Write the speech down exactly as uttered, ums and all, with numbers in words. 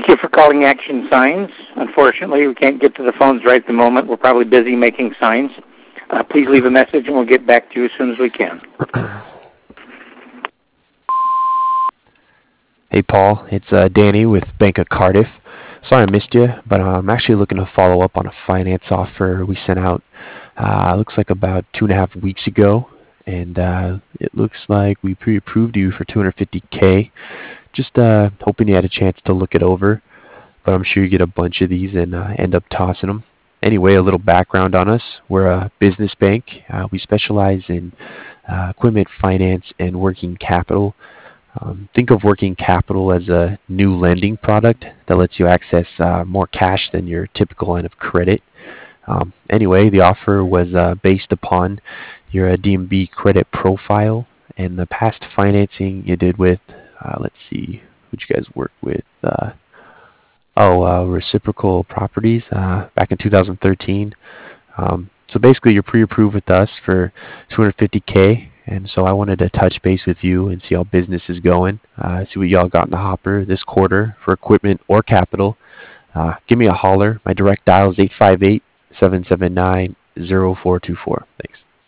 Thank you for calling Action Signs. Unfortunately, we can't get to the phones right at the moment. We're probably busy making signs. Uh, please leave a message and we'll get back to you as soon as we can. Hey, Paul. It's uh, Danny with Bank of Cardiff. Sorry I missed you, but I'm actually looking to follow up on a finance offer we sent out. Uh, looks like about two and a half weeks ago, and uh, it looks like we pre-approved you for two hundred fifty K. Just uh, hoping you had a chance to look it over, but I'm sure you get a bunch of these and uh, end up tossing them. Anyway, a little background on us. We're a business bank. Uh, we specialize in uh, equipment finance and working capital. Um, think of working capital as a new lending product that lets you access uh, more cash than your typical line of credit. Um, anyway, the offer was uh, based upon your uh, D M B credit profile and the past financing you did with, uh, let's see, who'd you guys work with? Uh, oh, uh, Reciprocal Properties uh, back in two thousand thirteen. Um, so basically, you're pre-approved with us for two hundred fifty K, and so I wanted to touch base with you and see how business is going. Uh, see what y'all got in the hopper this quarter for equipment or capital. Uh, give me a holler. My direct dial is eight five eight, seven seven nine, zero four two four. Thanks.